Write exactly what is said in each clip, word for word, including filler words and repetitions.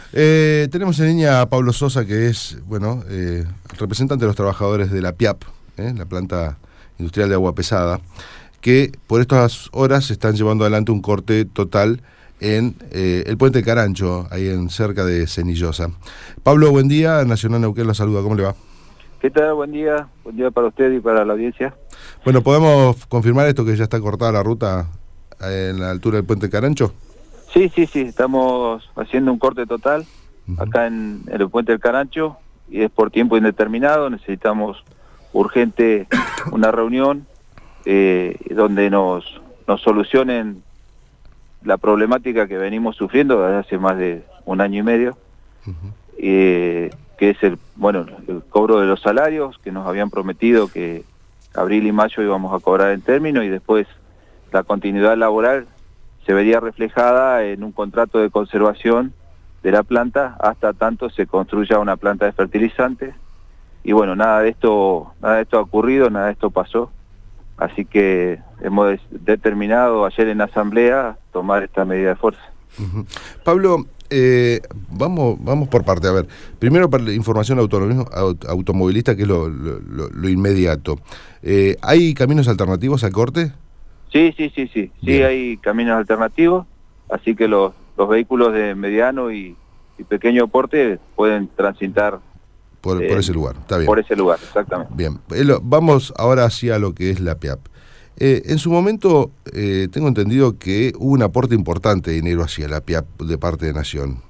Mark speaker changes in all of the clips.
Speaker 1: Eh, tenemos en línea a Pablo Sosa, que es, bueno, eh, representante de los trabajadores de la P I A P, ¿eh? La planta industrial de agua pesada, que por estas horas están llevando adelante un corte total en eh, el puente Carancho, ahí en cerca de Cenillosa. Pablo, buen día, Nacional Neuquén lo saluda, ¿cómo le va?
Speaker 2: ¿Qué tal? Buen día, buen día para usted y para la audiencia.
Speaker 1: Bueno, ¿podemos confirmar esto, que ya está cortada la ruta en la altura del puente Carancho?
Speaker 2: Sí, sí, sí, estamos haciendo un corte total
Speaker 1: Uh-huh.
Speaker 2: acá en, en el puente del Carancho, y es por tiempo indeterminado. Necesitamos urgente una reunión eh, donde nos, nos solucionen la problemática que venimos sufriendo desde hace más de un año y medio,
Speaker 1: Uh-huh.
Speaker 2: eh, que es el, bueno, el cobro de los salarios que nos habían prometido que abril y mayo íbamos a cobrar en término, y después la continuidad laboral se vería reflejada en un contrato de conservación de la planta hasta tanto se construya una planta de fertilizantes. Y bueno, nada de esto, nada de esto ha ocurrido, nada de esto pasó. Así que hemos determinado ayer en asamblea tomar esta medida de fuerza.
Speaker 1: Uh-huh. Pablo, eh, vamos vamos por parte. A ver, primero para la información aut automovilista, que es lo, lo, lo inmediato. Eh, ¿Hay caminos alternativos al corte?
Speaker 2: Sí, sí, sí, sí. Bien. Sí, hay caminos alternativos, así que los, los vehículos de mediano y, y pequeño porte pueden transitar
Speaker 1: por, eh, por ese lugar. Está bien.
Speaker 2: Por ese lugar, exactamente.
Speaker 1: Bien, vamos ahora hacia lo que es la P I A P. Eh, en su momento, eh, tengo entendido que hubo un aporte importante de dinero hacia la P I A P de parte de Nación.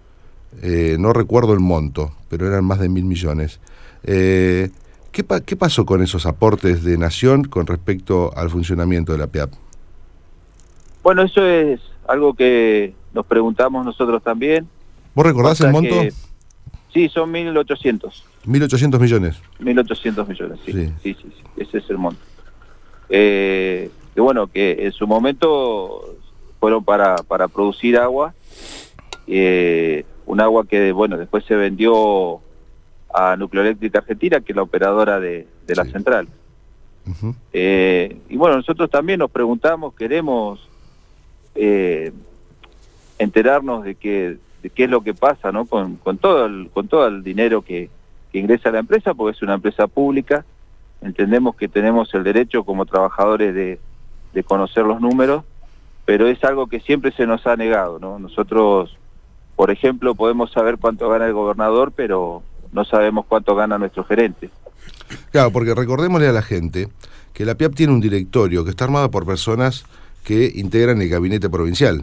Speaker 1: Eh, no recuerdo el monto, pero eran más de mil millones. Eh, ¿qué, pa ¿Qué pasó con esos aportes de Nación con respecto al funcionamiento de la P I A P?
Speaker 2: Bueno, eso es algo que nos preguntamos nosotros también.
Speaker 1: ¿Vos recordás el monto?
Speaker 2: Que, sí, son mil ochocientos.
Speaker 1: ¿mil ochocientos millones?
Speaker 2: mil ochocientos millones, sí.
Speaker 1: Sí,
Speaker 2: sí, sí, sí. Ese es el monto. Eh, que bueno, que en su momento fueron para, para producir agua, eh, un agua que, bueno, después se vendió a Nucleoeléctrica Argentina, que es la operadora de, de la sí. central. Uh-huh. eh, y bueno, nosotros también nos preguntamos, queremos eh, enterarnos de qué, de qué es lo que pasa, ¿no? con, con, todo el, con todo el dinero que, que ingresa a la empresa, porque es una empresa pública. Entendemos que tenemos el derecho como trabajadores de, de conocer los números, pero es algo que siempre se nos ha negado, ¿no? Nosotros, por ejemplo, podemos saber cuánto gana el gobernador, pero no sabemos cuánto gana nuestro gerente.
Speaker 1: Claro, porque recordémosle a la gente que la P I A P tiene un directorio que está armado por personas que integran el gabinete provincial.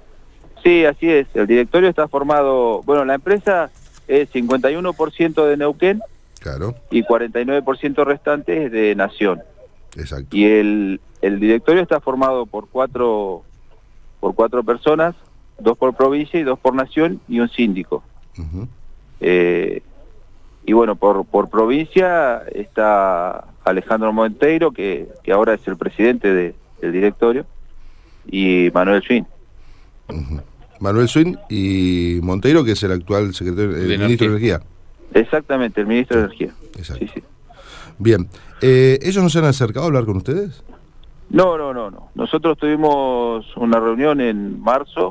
Speaker 2: Sí, así es. El directorio está formado, bueno, la empresa es cincuenta y uno por ciento de Neuquén.
Speaker 1: Claro.
Speaker 2: Y cuarenta y nueve por ciento restante es de Nación.
Speaker 1: Exacto.
Speaker 2: Y el, el directorio está formado por cuatro, por cuatro personas, dos por provincia y dos por Nación, y un síndico. Uh-huh. eh, y bueno, por, por provincia está Alejandro Monteiro, que, que ahora es el presidente de, del directorio, y Manuel Swin.
Speaker 1: Uh-huh. Manuel Swin y Monteiro, que es el actual secretario, el de ministro de Energía.
Speaker 2: Exactamente, el ministro de Energía.
Speaker 1: Exacto.
Speaker 2: Sí, sí.
Speaker 1: Bien. Eh, ¿Ellos no se han acercado a hablar con ustedes?
Speaker 2: No, no, no, no. Nosotros tuvimos una reunión en marzo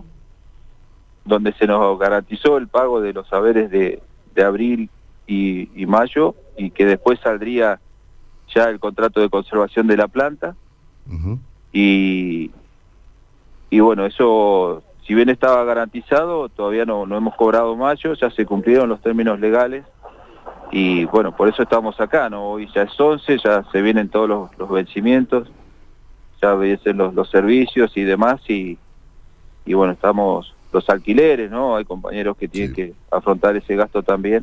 Speaker 2: donde se nos garantizó el pago de los haberes de, de abril y, y mayo, y que después saldría ya el contrato de conservación de la planta. Uh-huh. y, y bueno, eso, si bien estaba garantizado, todavía no, no hemos cobrado mayo, ya se cumplieron los términos legales, y bueno, por eso estamos acá, ¿no? Hoy ya es once, ya se vienen todos los, los vencimientos, ya vencen los, los servicios y demás, y, y bueno, estamos los alquileres, ¿no? Hay compañeros que tienen sí. que afrontar ese gasto también,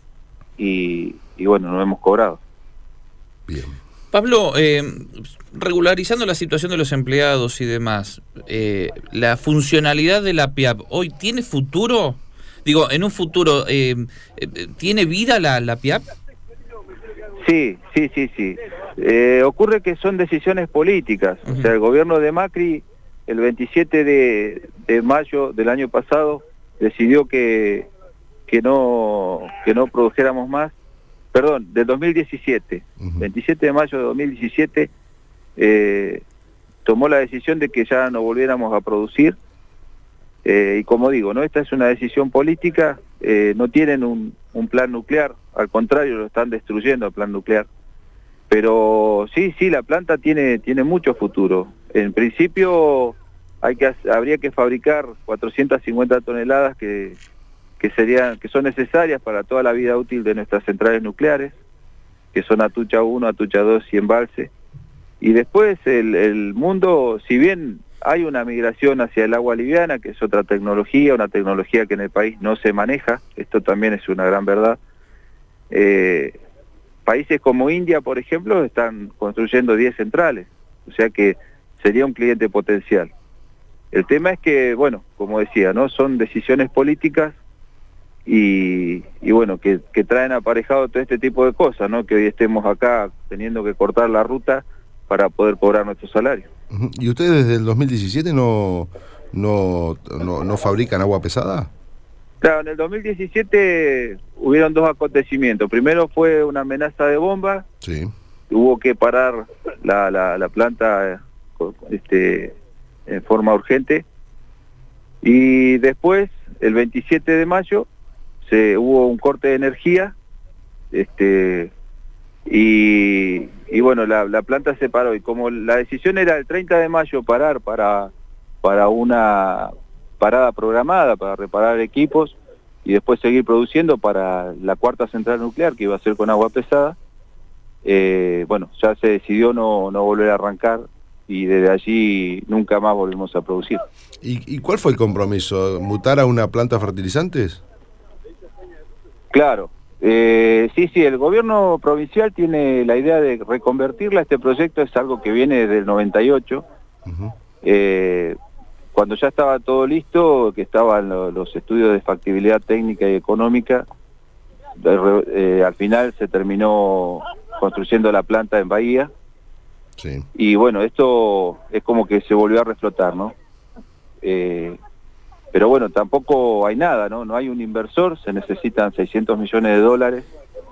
Speaker 2: y, y bueno, no hemos cobrado.
Speaker 1: Bien.
Speaker 3: Pablo, eh, regularizando la situación de los empleados y demás, eh, ¿la funcionalidad de la P I A P hoy tiene futuro? Digo, en un futuro, eh, ¿tiene vida la, la P I A P?
Speaker 2: Sí, sí, sí, sí. Eh, ocurre que son decisiones políticas. Uh-huh. O sea, el gobierno de Macri, el veintisiete de, de mayo del año pasado, decidió que, que, no, que no produjéramos más. Perdón, del dos mil diecisiete, uh-huh. veintisiete de mayo de dos mil diecisiete, eh, tomó la decisión de que ya no volviéramos a producir, Eh, y como digo, ¿no? Esta es una decisión política, eh, no tienen un, un plan nuclear, al contrario, lo están destruyendo el plan nuclear. Pero sí, sí, la planta tiene, tiene mucho futuro. En principio hay que, habría que fabricar cuatrocientas cincuenta toneladas que, que, serían, que son necesarias para toda la vida útil de nuestras centrales nucleares, que son Atucha uno, Atucha dos y Embalse. Y después el, el mundo, si bien hay una migración hacia el agua liviana, que es otra tecnología, una tecnología que en el país no se maneja, esto también es una gran verdad. Eh, países como India, por ejemplo, están construyendo diez centrales, o sea que sería un cliente potencial. El tema es que, bueno, como decía, ¿no? Son decisiones políticas y, y bueno, que, que traen aparejado todo este tipo de cosas, ¿no? Que hoy estemos acá teniendo que cortar la ruta para poder cobrar nuestro salario.
Speaker 1: ¿Y ustedes desde el dos mil diecisiete no, no, no, no fabrican agua pesada?
Speaker 2: Claro, en el dos mil diecisiete hubieron dos acontecimientos. Primero fue una amenaza de bomba.
Speaker 1: Sí.
Speaker 2: Hubo que parar la, la, la planta este, en forma urgente. Y después, el veintisiete de mayo, se hubo un corte de energía. Este, y, y bueno, la, la planta se paró. Y como la decisión era el treinta de mayo parar para, para una parada programada para reparar equipos y después seguir produciendo para la cuarta central nuclear que iba a ser con agua pesada, eh, bueno, ya se decidió no, no volver a arrancar y desde allí nunca más volvimos a producir.
Speaker 1: ¿Y, y cuál fue el compromiso? ¿Mutar a una planta de fertilizantes?
Speaker 2: Claro, eh, sí, sí, el gobierno provincial tiene la idea de reconvertirla. Este proyecto es algo que viene desde el noventa y ocho. Uh-huh. eh, Cuando ya estaba todo listo, que estaban los estudios de factibilidad técnica y económica, eh, al final se terminó construyendo la planta en Bahía.
Speaker 1: Sí.
Speaker 2: Y bueno, esto es como que se volvió a reflotar, ¿no? Eh, pero bueno, tampoco hay nada, ¿no? No hay un inversor, se necesitan seiscientos millones de dólares.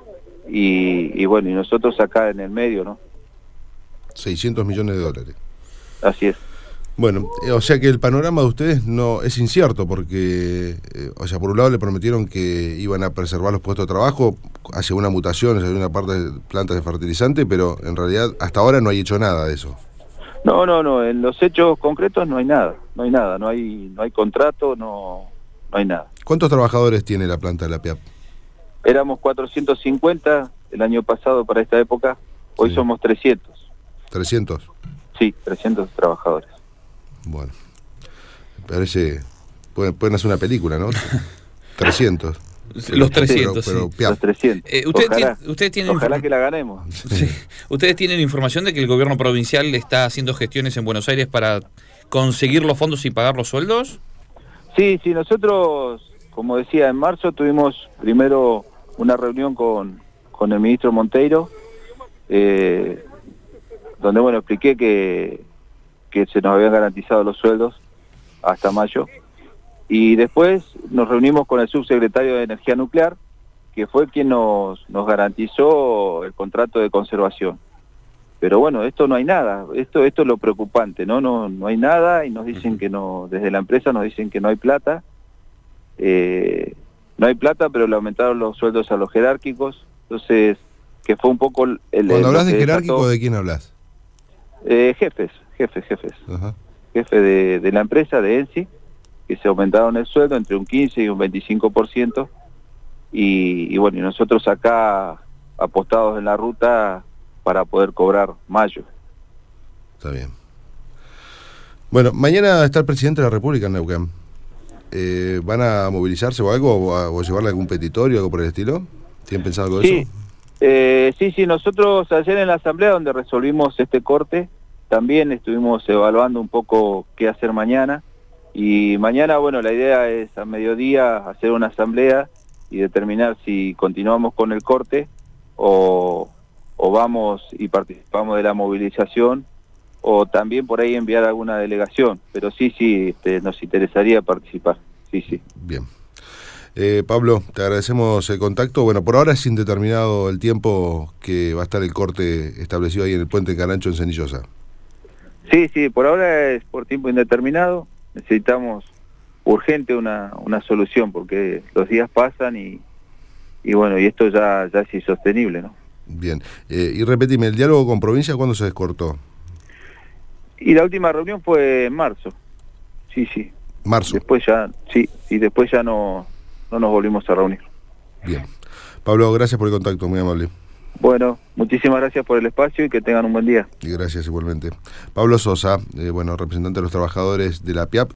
Speaker 2: Y, y bueno, y nosotros acá en el medio, ¿no?
Speaker 1: seiscientos millones de dólares.
Speaker 2: Así es.
Speaker 1: Bueno, eh, o sea que el panorama de ustedes no es incierto porque, eh, o sea, por un lado le prometieron que iban a preservar los puestos de trabajo hacia una mutación, hacia una parte de plantas de fertilizante, pero en realidad hasta ahora no hay hecho nada de eso.
Speaker 2: No, no, no, en los hechos concretos no hay nada, no hay nada, no hay no hay contrato, no, no hay nada.
Speaker 1: ¿Cuántos trabajadores tiene la planta de la P I A P?
Speaker 2: Éramos cuatrocientos cincuenta el año pasado para esta época, hoy sí. Somos trescientos.
Speaker 1: ¿trescientos?
Speaker 2: Sí, trescientos trabajadores.
Speaker 1: Bueno, parece, pueden, pueden hacer una película, ¿no? trescientos.
Speaker 3: Los trescientos,
Speaker 1: pero, pero,
Speaker 3: sí.
Speaker 2: Los trescientos.
Speaker 3: Eh, usted
Speaker 2: ojalá,
Speaker 3: tiene, usted tiene
Speaker 2: ojalá que la ganemos.
Speaker 3: Sí. ¿Ustedes tienen información de que el gobierno provincial está haciendo gestiones en Buenos Aires para conseguir los fondos y pagar los sueldos?
Speaker 2: Sí, sí, nosotros, como decía, en marzo tuvimos primero una reunión con, con el ministro Monteiro, eh, donde, bueno, expliqué que... que se nos habían garantizado los sueldos hasta mayo, y después nos reunimos con el subsecretario de Energía Nuclear, que fue quien nos, nos garantizó el contrato de conservación. Pero bueno, esto no hay nada, esto esto es lo preocupante, ¿no? No, no hay nada y nos dicen que no, desde la empresa nos dicen que no hay plata, eh, no hay plata, pero le aumentaron los sueldos a los jerárquicos, entonces, que fue un poco... el
Speaker 1: Cuando hablas de jerárquico, desató, ¿de quién hablas?
Speaker 2: Eh, jefes. Jefes, jefes,
Speaker 1: Ajá.
Speaker 2: jefe de, de la empresa, de ENSI, que se aumentaron el sueldo entre un quince y un veinticinco por ciento, y, y bueno, y nosotros acá apostados en la ruta para poder cobrar mayo.
Speaker 1: Está bien. Bueno, mañana está el presidente de la República en Neuquén. Eh, ¿Van a movilizarse o algo, o, a, o llevarle algún petitorio, algo por el estilo? ¿Tienen pensado algo de
Speaker 2: sí,
Speaker 1: eso?
Speaker 2: Eh, sí, sí, nosotros ayer en la asamblea donde resolvimos este corte, también estuvimos evaluando un poco qué hacer mañana, y mañana, bueno, la idea es a mediodía hacer una asamblea y determinar si continuamos con el corte o, o vamos y participamos de la movilización, o también por ahí enviar alguna delegación, pero sí, sí, este, nos interesaría participar, sí, sí.
Speaker 1: Bien. Eh, Pablo, te agradecemos el contacto. Bueno, por ahora es indeterminado el tiempo que va a estar el corte establecido ahí en el puente Carancho en Cenillosa.
Speaker 2: Sí, sí, por ahora es por tiempo indeterminado. Necesitamos urgente una, una solución, porque los días pasan y, y bueno, y esto ya, ya es insostenible, ¿no?
Speaker 1: Bien, eh, y repetime, ¿el diálogo con provincia cuándo se descortó?
Speaker 2: Y la última reunión fue en marzo, sí, sí.
Speaker 1: Marzo.
Speaker 2: Después ya, sí, y después ya no, no nos volvimos a reunir.
Speaker 1: Bien. Pablo, gracias por el contacto, muy amable.
Speaker 2: Bueno, muchísimas gracias por el espacio y que tengan un buen día.
Speaker 1: Y gracias igualmente. Pablo Sosa, eh, bueno, representante de los trabajadores de la P I A P.